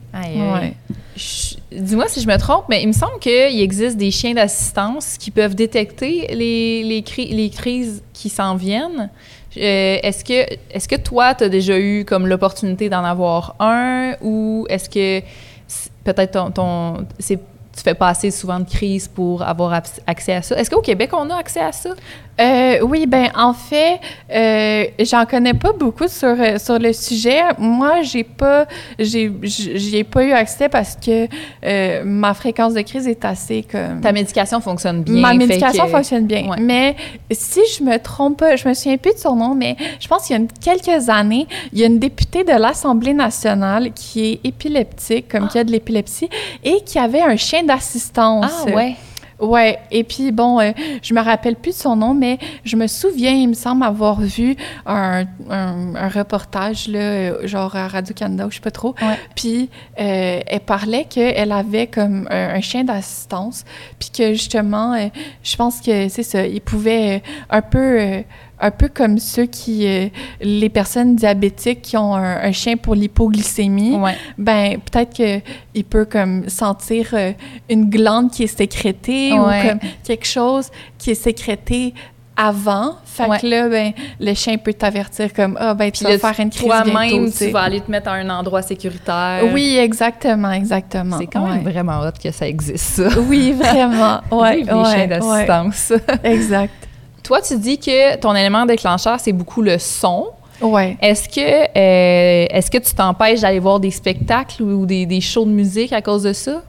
Aïe, Ouais. aïe. Je- Dis-moi si je me trompe, mais il me semble qu'il existe des chiens d'assistance qui peuvent détecter les, les, cri- les crises qui s'en viennent. Euh, est-ce que, est-ce que toi, tu as déjà eu comme l'opportunité d'en avoir un ou est-ce que c- peut-être ton, ton c'est, tu fais pas assez souvent de crises pour avoir abs- accès à ça? Est-ce qu'au Québec, on a accès à ça? Euh, oui, ben en fait, euh, j'en connais pas beaucoup sur euh, sur le sujet. Moi, j'ai pas, j'ai, j'y ai pas eu accès parce que euh, ma fréquence de crise est assez comme. Ta médication fonctionne bien. Ma fait médication que- fonctionne bien. Ouais. Mais si je me trompe pas, je me souviens plus de son nom, mais je pense qu'il y a une- quelques années, il y a une députée de l'Assemblée nationale qui est épileptique, comme Ah. qui a de l'épilepsie, et qui avait un chien d'assistance. Ah ouais. Ouais, et puis bon, euh, je me rappelle plus de son nom, mais je me souviens, il me semble avoir vu un, un, un reportage, là, euh, genre à Radio-Canada, ou je sais pas trop, Ouais. puis euh, elle parlait qu'elle avait comme un, un chien d'assistance, puis que justement, euh, je pense que c'est ça, il pouvait euh, un peu... euh, un peu comme ceux qui... euh, les personnes diabétiques qui ont un, un chien pour l'hypoglycémie, Ouais. ben peut-être qu'il peut comme sentir euh, une glande qui est sécrétée Ouais. ou comme quelque chose qui est sécrété avant. Fait Ouais. que là, ben, le chien peut t'avertir comme « Ah, ben, tu Puis vas là, faire une crise bientôt. » toi-même, tu sais. tu vas aller te mettre à un endroit sécuritaire. Oui, exactement, exactement. C'est quand même Ouais. vraiment hot que ça existe, ça. Oui, vraiment. Ouais, Vive les ouais, chiens ouais. d'assistance. Exact. Toi, tu dis que ton élément déclencheur, c'est beaucoup le son. Ouais. Est-ce que, euh, est-ce que tu t'empêches d'aller voir des spectacles ou des, des shows de musique à cause de ça?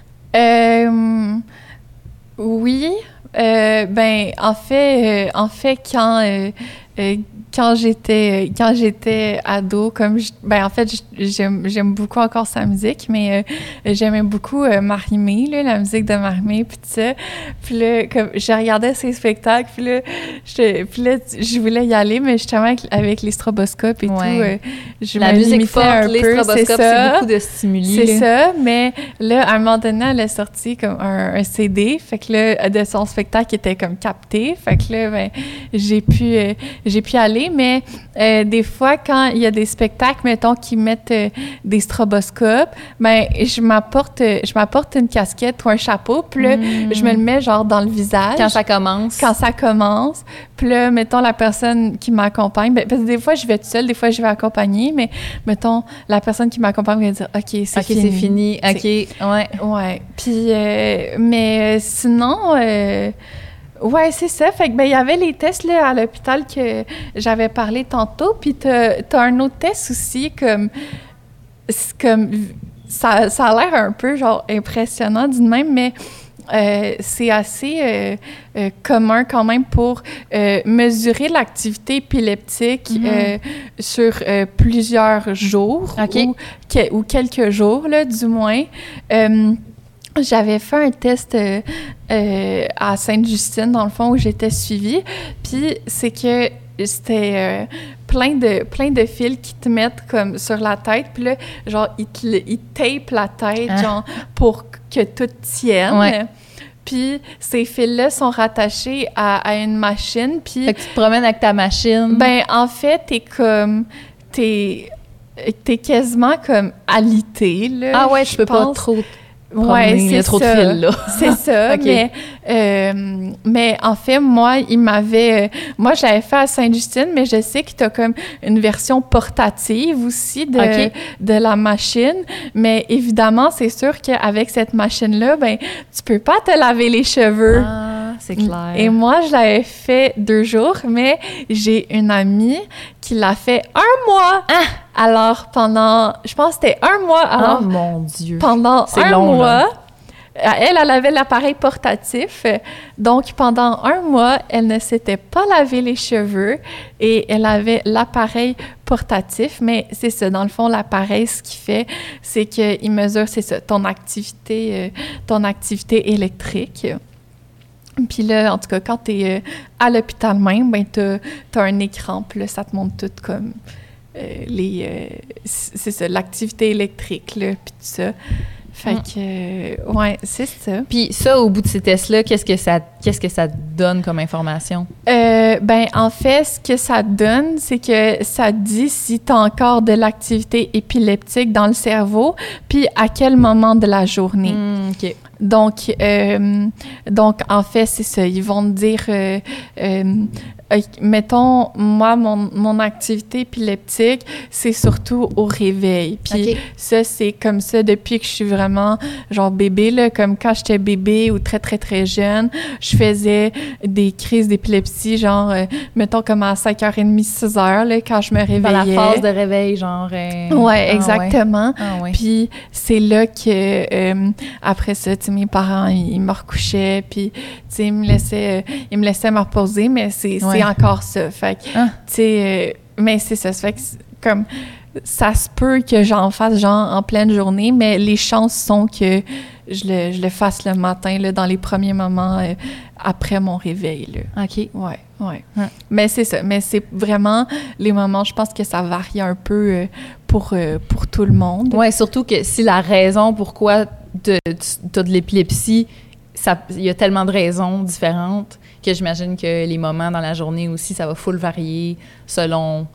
Euh, oui. Euh, ben, en fait, euh, en fait, quand euh, euh, quand j'étais quand j'étais ado, comme je- ben en fait, je- j'aime j'aime beaucoup encore sa musique, mais euh, j'aimais beaucoup euh, Marie-Mé, là, la musique de Marie-Mé, puis tout ça. Puis là, comme je regardais ses spectacles, puis là, je, puis là, je voulais y aller, mais justement avec, avec les stroboscopes et Ouais. tout, euh, je La me musique limitais forte, un les peu, stroboscopes, c'est c'est ça. beaucoup de stimuli. C'est là. ça, mais là, à un moment donné, elle a sorti comme un, un C D, fait que là, de son spectacle était comme capté, fait que là, ben, j'ai pu, euh, j'ai pu aller, mais euh, des fois, quand il y a des spectacles, mettons, qui mettent euh, des stroboscopes, ben, je m'apporte, euh, je m'apporte une casquette ou un chapeau, puis là, Mm. je me le mets genre dans le visage. Quand ça commence. Quand ça commence, puis là, mettons, la personne qui m'accompagne, ben, parce que des fois, je vais toute seule, des fois, je vais accompagner, mais mettons, la personne qui m'accompagne va dire « OK, c'est OK, fini. » c'est fini. OK, ouais. Ouais. Puis, euh, mais euh, sinon, euh, ouais, c'est ça. Fait que, ben, il y avait les tests, là, à l'hôpital que j'avais parlé tantôt. Puis, t'as, t'as un autre test aussi, comme, c'est comme, ça, ça a l'air un peu, genre, impressionnant d'une même, mais euh, c'est assez euh, euh, commun quand même pour euh, mesurer l'activité épileptique Mhm. euh, sur euh, plusieurs jours OK. ou, que- ou quelques jours, là, du moins. Euh, J'avais fait un test euh, euh, à Sainte-Justine, dans le fond, où j'étais suivie. Puis c'est que c'était euh, plein de plein de fils qui te mettent comme sur la tête. Puis là, genre, ils te, le- ils te tapent la tête, Ah. genre, pour que tout tienne. Ouais. Puis ces fils-là sont rattachés à, à une machine. Puis, Fait que tu te promènes avec ta machine. ben, en fait, t'es comme... T'es... T'es quasiment comme alité, là. ah ouais, je tu peux pas pense. trop. Ouais, promener, il y a c'est trop de ça. fils, là. C'est ça, Ok. mais, euh, mais en fait, moi, il m'avait... euh, moi, je l'avais fait à Sainte-Justine, mais je sais que tu as comme une version portative aussi de, Ok. de la machine. Mais évidemment, c'est sûr qu'avec cette machine-là, ben tu peux pas te laver les cheveux. Ah, c'est clair. Et moi, je l'avais fait deux jours, mais j'ai une amie qui l'a fait un mois. Alors, pendant... Je pense que c'était un mois. Alors, oh mon Dieu. pendant C'est un long, mois, là. elle, elle avait l'appareil portatif. Donc, pendant un mois, elle ne s'était pas lavé les cheveux et elle avait l'appareil portatif. Mais c'est ça, dans le fond, l'appareil, ce qu'il fait, c'est qu'il mesure, c'est ça, ton activité, euh, ton activité électrique. Puis là, en tout cas, quand tu es à l'hôpital même, ben tu as un écran, puis là, ça te montre tout comme euh, les... euh, c'est ça, l'activité électrique, là, puis tout ça. Fait Mm. que, euh, ouais, c'est ça. Puis ça, au bout de ces tests-là, qu'est-ce que ça, qu'est-ce que ça te donne comme information? Euh, ben, en fait, ce que ça donne, c'est que ça dit si tu as encore de l'activité épileptique dans le cerveau, puis à quel moment de la journée. Mm, OK. Donc, euh, donc, en fait, c'est ça. Ils vont te dire, euh, euh, euh, mettons, moi, mon, mon activité épileptique, c'est surtout au réveil. Puis OK. ça, c'est comme ça depuis que je suis vraiment, genre, bébé, là. Comme quand j'étais bébé ou très, très, très jeune, je faisais des crises d'épilepsie, genre, euh, mettons, comme à cinq heures trente, six heures, là, quand je me réveillais. Dans la phase de réveil, genre... euh, Ouais, ah, exactement. Ouais. Ah, ouais. Puis c'est là que, euh, après ça, tu sais, mes parents, ils, ils me recouchaient, puis, tu sais, ils me laissaient, euh, ils me laissaient me reposer, mais c'est, Ouais. c'est encore ça. Fait que, Ah. tu sais, euh, mais c'est ça. Ça fait que, c'est comme, ça se peut que j'en fasse, genre, en pleine journée, mais les chances sont que je le, je le fasse le matin, là, dans les premiers moments euh, après mon réveil, là. OK. Ouais, ouais. Hein. Mais c'est ça. Mais c'est vraiment les moments, je pense que ça varie un peu euh, pour, euh, pour tout le monde. Ouais, surtout que si la raison pourquoi tu as de l'épilepsie, ça- il y a tellement de raisons différentes que j'imagine que les moments dans la journée aussi, ça va full varier selon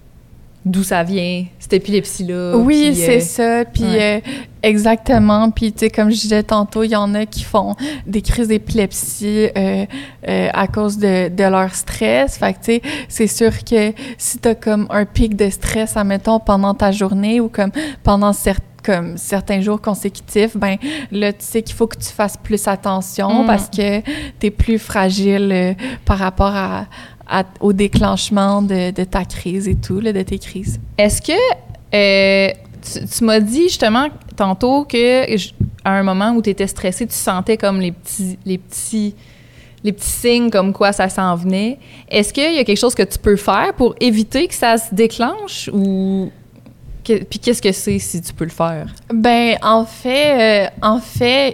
d'où ça vient, cette épilepsie-là. Oui, puis, c'est euh, ça. Puis ouais. euh, exactement. Puis tu sais, comme je disais tantôt, il y en a qui font des crises d'épilepsie euh, euh, à cause de, de leur stress. Fait que tu sais, c'est sûr que si t'as comme un pic de stress, admettons, pendant ta journée ou comme pendant certains comme certains jours consécutifs, ben là, tu sais qu'il faut que tu fasses plus attention Mm. parce que t'es plus fragile euh, par rapport à, à- au déclenchement de, de ta crise et tout, là, de tes crises. Est-ce que euh, tu, tu m'as dit justement tantôt que je- à un moment où tu étais stressée, tu sentais comme les petits les petits les petits signes comme quoi ça s'en venait. Est-ce qu'il y a quelque chose que tu peux faire pour éviter que ça se déclenche ou que- puis qu'est-ce que c'est si tu peux le faire? Ben, en fait, euh, en fait,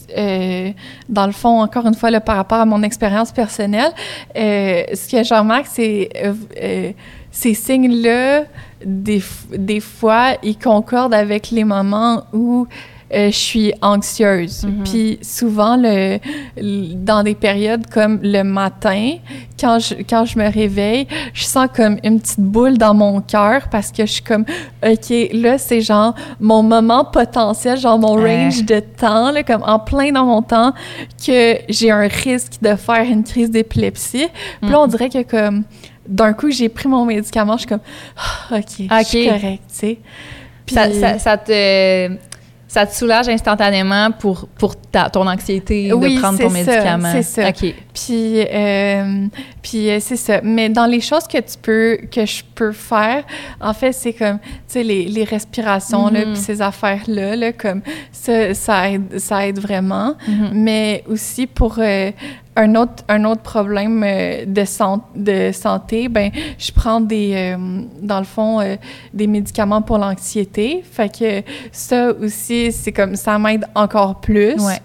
euh, dans le fond, encore une fois, là, par rapport à mon expérience personnelle, euh, ce que je remarque, c'est euh, euh, ces signes-là, des, f- des fois, ils concordent avec les moments où euh, je suis anxieuse. Mhm. Puis souvent, le, le- dans des périodes comme le matin, quand je, quand je me réveille, je sens comme une petite boule dans mon cœur parce que je suis comme, OK, là, c'est genre mon moment potentiel, genre mon range de temps, là, comme en plein dans mon temps, que j'ai un risque de faire une crise d'épilepsie. Puis là, on dirait que comme, d'un coup, j'ai pris mon médicament, je suis comme, ah, OK, je suis OK. correcte, tu sais. Puis- Ça, ça, ça te ça te soulage instantanément pour pour ta, ton anxiété Oui, de prendre ton c'est ça, médicament. c'est ça. OK. Puis, euh, puis euh, c'est ça. Mais dans les choses que tu peux, que je peux faire, en fait, c'est comme, tu sais, les, les respirations, là, Mhm. puis ces affaires-là, là, comme ça, ça aide, ça aide vraiment. Mhm. Mais aussi pour euh, un autre, un autre problème euh, de, san- de santé, ben, je prends des, euh, dans le fond, euh, des médicaments pour l'anxiété. Fait que ça aussi, c'est comme, ça m'aide encore plus. Ouais.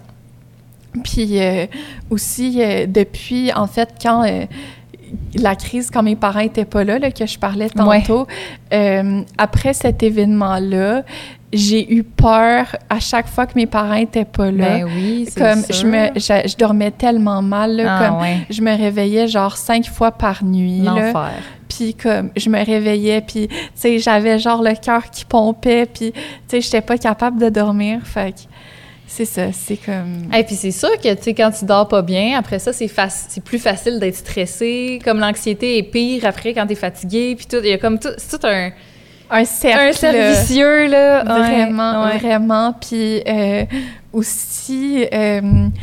Puis euh, aussi, euh, depuis, en fait, quand euh, la crise, quand mes parents n'étaient pas là, là, que je parlais tantôt, euh, après cet événement-là, j'ai eu peur à chaque fois que mes parents n'étaient pas là. Ben oui, c'est Comme sûr. je me je, je dormais tellement mal, là, Ah, comme ouais. je me réveillais genre cinq fois par nuit. là. L'enfer. Puis comme je me réveillais, puis tu sais, j'avais genre le cœur qui pompait, puis tu sais, j'étais pas capable de dormir. Fait que c'est ça, c'est comme... Et puis c'est sûr que, tu sais, quand tu dors pas bien, après ça, c'est faci- c'est plus facile d'être stressé. Comme l'anxiété est pire après quand t'es fatigué, puis tout. Il y a comme tout... C'est tout un... Un cercle. Un cercle vicieux, là. Ouais, Vraiment, ouais. vraiment. Puis euh, aussi, euh,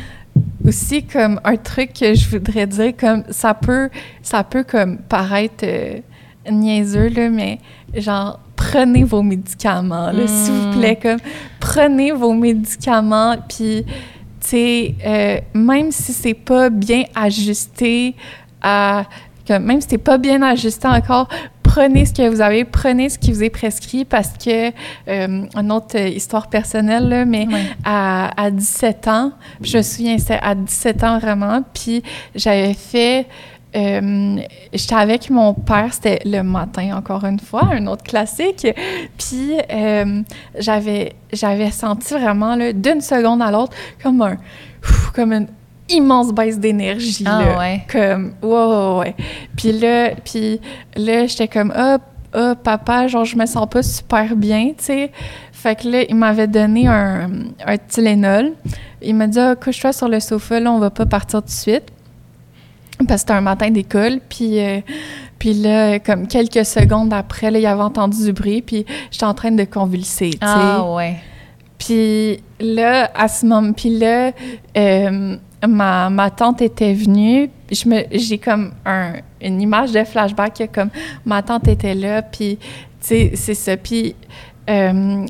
aussi comme un truc que je voudrais dire, comme ça peut, ça peut comme paraître euh, niaiseux, là, mais genre, prenez vos médicaments, là, Mm. s'il vous plaît, comme, prenez vos médicaments, puis, tu sais, euh, même si c'est pas bien ajusté à... Comme, même si c'est pas bien ajusté encore, prenez ce que vous avez, prenez ce qui vous est prescrit parce que, euh, une autre euh, histoire personnelle, là, mais Ouais. à, à dix-sept ans, je me souviens, c'est à dix-sept ans vraiment, puis j'avais fait euh, j'étais avec mon père, c'était le matin, encore une fois, un autre classique. Puis, euh, j'avais, j'avais senti vraiment, là, d'une seconde à l'autre, comme un... comme une immense baisse d'énergie, ah, là. Ouais. Comme, ouais, ouais, ouais. Puis là, puis là, j'étais comme, ah, ah, papa, genre, je me sens pas super bien, tu sais. Fait que là, il m'avait donné un, un Tylenol. Il m'a dit, ah, couche-toi sur le sofa, là, on va pas partir tout de suite. Parce que c'était un matin d'école, puis, euh, puis là, comme quelques secondes après, là, il avait entendu du bruit, puis j'étais en train de convulser, tu sais. Ah, ouais. Puis là, à ce moment, puis là, euh, ma, ma tante était venue, je me, j'ai comme un, une image de flashback, que comme ma tante était là, puis, tu sais, c'est ça, puis... Euh,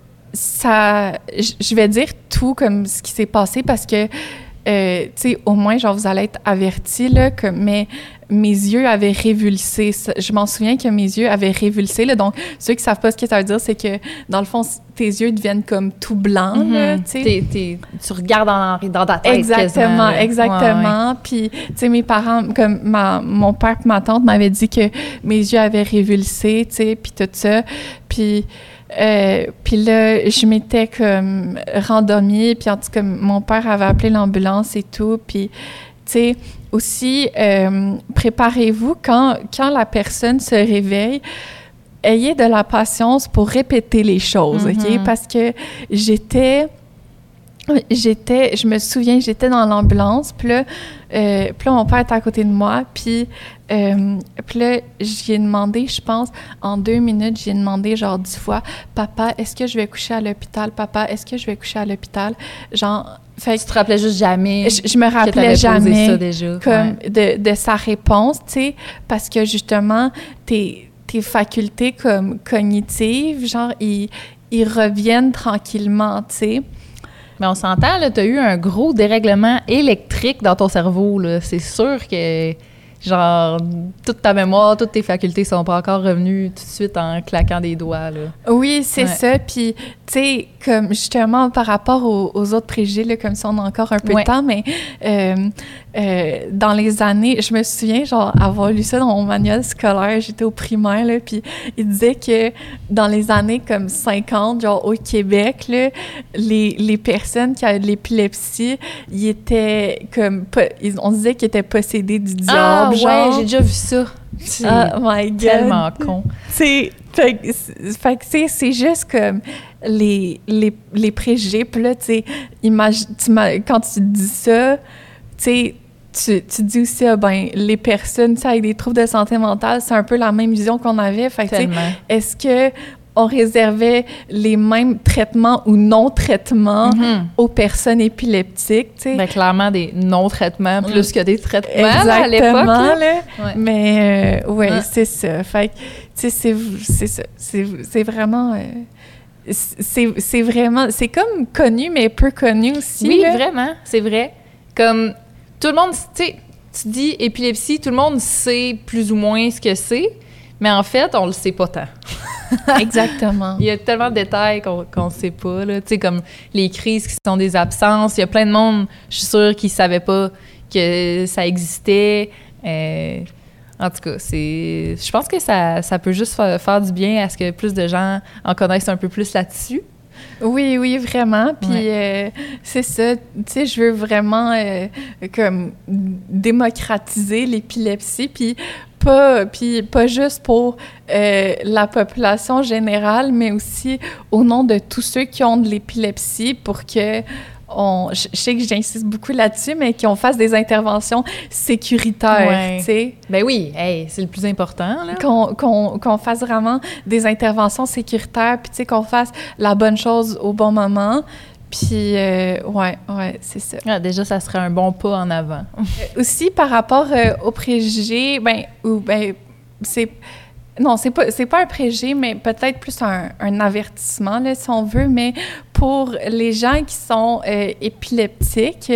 ça, je vais dire tout comme ce qui s'est passé parce que, euh, tu sais, au moins, genre, vous allez être avertis, là, que, mais mes yeux avaient révulsé. Je m'en souviens que mes yeux avaient révulsé, là. Donc, ceux qui savent pas ce que ça veut dire, c'est que, dans le fond, tes yeux deviennent comme tout blancs, mm-hmm. là, tu sais. T'es, t'es, tu regardes dans, dans ta tête. Exactement, exactement. Ouais, ouais. Puis, tu sais, mes parents, comme ma, mon père et ma tante m'avaient dit que mes yeux avaient révulsé, tu sais, puis tout ça. Puis... Euh, puis là, je m'étais comme rendormie, puis en tout cas, mon père avait appelé l'ambulance et tout, puis, tu sais, aussi, euh, préparez-vous, quand, quand la personne se réveille, ayez de la patience pour répéter les choses, mm-hmm. OK? Parce que j'étais... J'étais, je me souviens, j'étais dans l'ambulance, puis là, euh, puis là, mon père était à côté de moi, puis, euh, puis là, j'ai demandé, je pense, en deux minutes, j'ai demandé genre dix fois, « Papa, est-ce que je vais coucher à l'hôpital? Papa, est-ce que je vais coucher à l'hôpital? » Genre, fait tu te rappelais juste jamais. Je, je me rappelais jamais ça déjà. comme ouais. de, de sa réponse, tu sais, parce que justement, tes, tes facultés comme cognitives, genre, ils, ils reviennent tranquillement, tu sais. Mais on s'entend, là, t'as eu un gros dérèglement électrique dans ton cerveau, là. C'est sûr que, genre, toute ta mémoire, toutes tes facultés sont pas encore revenues tout de suite en claquant des doigts, là. Oui, c'est ouais. ça. Puis, tu sais, comme justement par rapport aux, aux autres préjugés, là, comme si on a encore un peu ouais. de temps, mais euh, euh, dans les années, je me souviens, genre, avoir lu ça dans mon manuel scolaire, j'étais au primaire, là, puis il disait que dans les années comme cinquante, genre, au Québec, là, les, les personnes qui avaient de l'épilepsie, ils étaient comme, ils, on disait qu'ils étaient possédés du diable, ah, genre. ouais, j'ai déjà vu ça. C'est oh my God. Tellement con. C'est, fait, fait que c'est, c'est juste comme les, les, les préjugés. Puis là, tu sais, imagine, tu quand tu dis ça, tu sais, tu, tu dis aussi, ah, ben, les personnes, tu sais, avec des troubles de santé mentale, c'est un peu la même vision qu'on avait. Fait que, tu sais, est-ce que on réservait les mêmes traitements ou non-traitements mm-hmm. aux personnes épileptiques, tu sais. Ben, clairement, des non-traitements plus que des traitements, exactement, là, à l'époque. Là. Là. Ouais. Mais, euh, ouais, ouais, c'est ça. Fait que, tu sais, c'est, c'est ça. C'est, c'est vraiment... Euh, c'est, c'est vraiment... C'est comme connu, mais peu connu aussi. Oui, là. Vraiment, c'est vrai. Comme, tout le monde, tu sais, tu dis épilepsie, tout le monde sait plus ou moins ce que c'est, mais en fait, on le sait pas tant. Exactement. Il y a tellement de détails qu'on qu'on sait pas, là. Tu sais, comme les crises qui sont des absences. Il y a plein de monde, je suis sûre, qui savaient pas que ça existait. Euh, en tout cas, c'est... Je pense que ça, ça peut juste fa- faire du bien à ce que plus de gens en connaissent un peu plus là-dessus. Oui, oui, vraiment. Puis ouais. euh, c'est ça, tu sais, je veux vraiment euh, comme démocratiser l'épilepsie, puis pas, puis pas juste pour euh, la population générale, mais aussi au nom de tous ceux qui ont de l'épilepsie pour que on, je sais que j'insiste beaucoup là-dessus, mais qu'on fasse des interventions sécuritaires, ouais. tu sais. Ben oui, hey, c'est le plus important, là. Qu'on, qu'on, qu'on fasse vraiment des interventions sécuritaires, puis tu sais, qu'on fasse la bonne chose au bon moment. Puis, euh, ouais, ouais, c'est ça. Ah, déjà, ça serait un bon pas en avant. euh, aussi, par rapport euh, aux préjugés, ben, ou, ben, c'est... Non, c'est pas, c'est pas un préjugé, mais peut-être plus un, un avertissement, là, si on veut, mais pour les gens qui sont euh, épileptiques,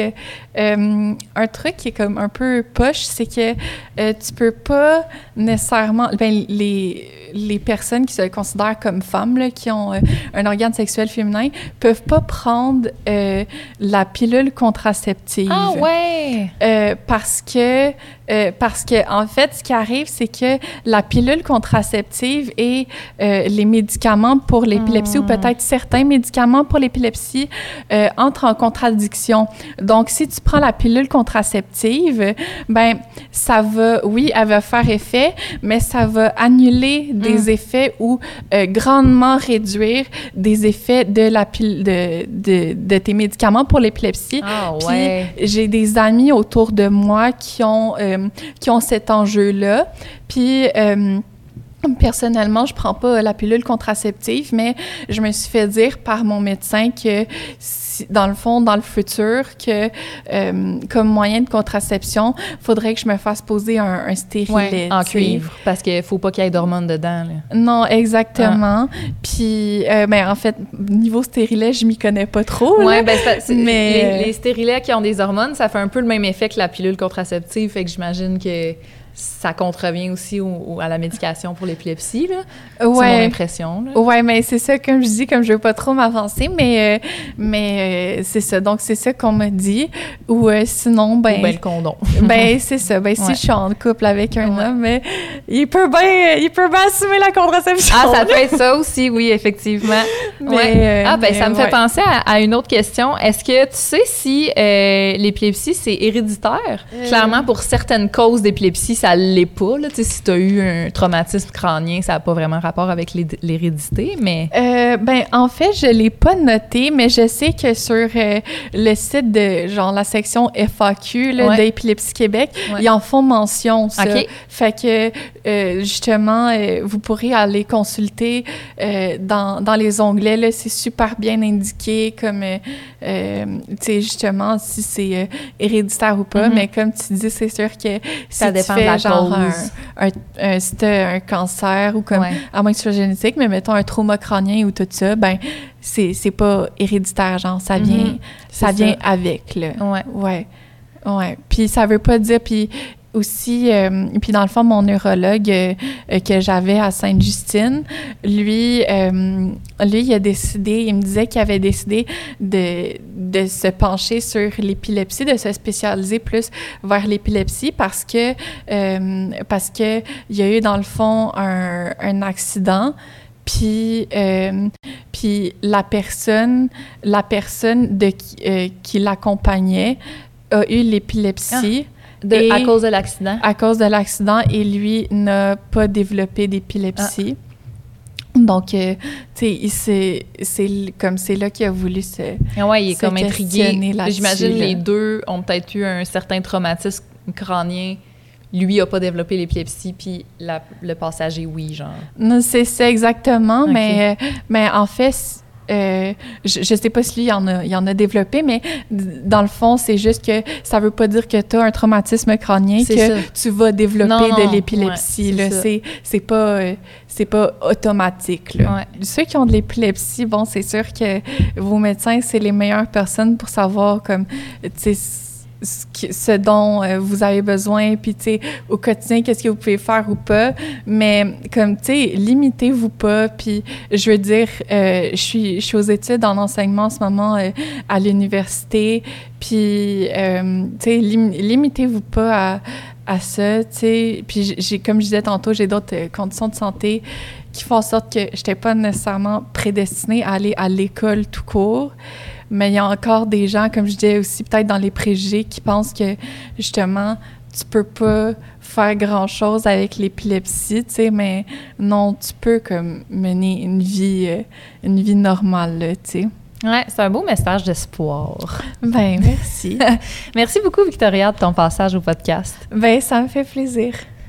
euh, un truc qui est comme un peu poche, c'est que euh, tu peux pas nécessairement... Ben, les, les personnes qui se considèrent comme femmes, là, qui ont euh, un organe sexuel féminin, peuvent pas prendre euh, la pilule contraceptive. Ah ouais! Euh, parce que... Euh, parce que, en fait, ce qui arrive, c'est que la pilule contraceptive et euh, les médicaments pour l'épilepsie, mmh. ou peut-être certains médicaments pour l'épilepsie, euh, entrent en contradiction. Donc, si tu prends la pilule contraceptive, ben ça va, oui, elle va faire effet, mais ça va annuler des mmh. effets ou euh, grandement réduire des effets de la pile, de, de, de tes médicaments pour l'épilepsie. Ah ouais! Puis, j'ai des amis autour de moi qui ont... Euh, qui ont cet enjeu-là. Puis, euh, personnellement, je prends pas la pilule contraceptive, mais je me suis fait dire par mon médecin que, si, dans le fond, dans le futur, que euh, comme moyen de contraception, il faudrait que je me fasse poser un, un stérilet. Ouais, en cuivre, parce qu'il faut pas qu'il y ait d'hormones dedans. Là. Non, exactement. Ah. Puis, euh, ben, en fait, niveau stérilet, je m'y connais pas trop. Oui, ben, c'est, c'est, mais... les, les stérilets qui ont des hormones, ça fait un peu le même effet que la pilule contraceptive, fait que j'imagine que ça contrevient aussi au, au, à la médication pour l'épilepsie, là. Ouais. C'est mon impression, là. Oui, mais c'est ça, comme je dis, comme je veux pas trop m'avancer, mais, euh, mais euh, c'est ça. Donc, c'est ça qu'on m'a dit. Ou euh, sinon, ben... Ou ben le condom. Ben, c'est ça. Ben, si ouais. je suis en couple avec un ouais. homme, mais il peut bien il peut bien assumer la contraception. Ah, ça peut être ça aussi, oui, effectivement. Mais, ouais. euh, ah, ben, ça me fait ouais. penser à, à une autre question. Est-ce que tu sais si euh, l'épilepsie, c'est héréditaire? Euh... Clairement, pour certaines causes d'épilepsie, ça l'est pas. Là. Si tu as eu un traumatisme crânien, ça n'a pas vraiment rapport avec l'hérédité, mais... Euh, ben, en fait, je l'ai pas noté, mais je sais que sur euh, le site de, genre, la section F A Q là, ouais. d'Épilepsie Québec, ouais. ils en font mention, ça. Okay. Fait que, euh, justement, euh, vous pourrez aller consulter euh, dans, dans les onglets, là, c'est super bien indiqué, comme, euh, euh, tu sais, justement, si c'est euh, héréditaire ou pas, mm-hmm. mais comme tu dis, c'est sûr que ça si dépend tu fais, de la genre, cause. Un, un, un, si t'as un cancer ou comme, ouais. à moins que ce soit génétique, mais mettons un trauma crânien ou tout ça, ben c'est, c'est pas héréditaire, genre, ça vient, mm-hmm. ça vient ça. avec, là. Ouais. Ouais. Ouais. Puis ça veut pas dire, puis aussi, euh, puis dans le fond, mon neurologue euh, euh, que j'avais à Sainte-Justine, lui, euh, lui, il a décidé, il me disait qu'il avait décidé de, de se pencher sur l'épilepsie, de se spécialiser plus vers l'épilepsie parce que, euh, parce que il y a eu, dans le fond, un, un accident. Puis, euh, puis la personne, la personne de qui, euh, qui l'accompagnait a eu l'épilepsie. Ah. De, et, à cause de l'accident? À cause de l'accident, et lui n'a pas développé d'épilepsie. Ah. Donc, euh, tu sais, c'est, c'est comme c'est là qu'il a voulu se ah ouais, il est comme intrigué. J'imagine là. Les deux ont peut-être eu un certain traumatisme crânien. Lui n'a pas développé l'épilepsie, puis la, le passager, oui, genre. Non, c'est ça exactement, okay. mais, mais en fait... Euh, je ne sais pas si lui, il en a, il en a développé, mais dans le fond, c'est juste que ça ne veut pas dire que tu as un traumatisme crânien, c'est que ça. Tu vas développer non, non, de l'épilepsie. Ouais, c'est, c'est, c'est, pas, euh, c'est pas automatique. Là. Ouais. Ceux qui ont de l'épilepsie, bon, c'est sûr que vos médecins, c'est les meilleures personnes pour savoir comme, tu sais, Ce, qui, ce dont euh, vous avez besoin, puis, tu sais, au quotidien, qu'est-ce que vous pouvez faire ou pas. Mais, comme, tu sais, limitez-vous pas. Puis, je veux dire, euh, je suis je suis aux études en enseignement en ce moment euh, à l'université. Puis, euh, tu sais, lim, limitez-vous pas à, à ça, tu sais. Puis, j'ai, comme je disais tantôt, j'ai d'autres euh, conditions de santé qui font en sorte que je n'étais pas nécessairement prédestinée à aller à l'école tout court. Mais il y a encore des gens, comme je disais aussi, peut-être dans les préjugés, qui pensent que, justement, tu peux pas faire grand-chose avec l'épilepsie, tu sais, mais non, tu peux, comme, mener une vie, euh, une vie normale, là, tu sais. Ouais, c'est un beau message d'espoir. Ben merci. Merci beaucoup, Victoria, de ton passage au podcast. Ben ça me fait plaisir.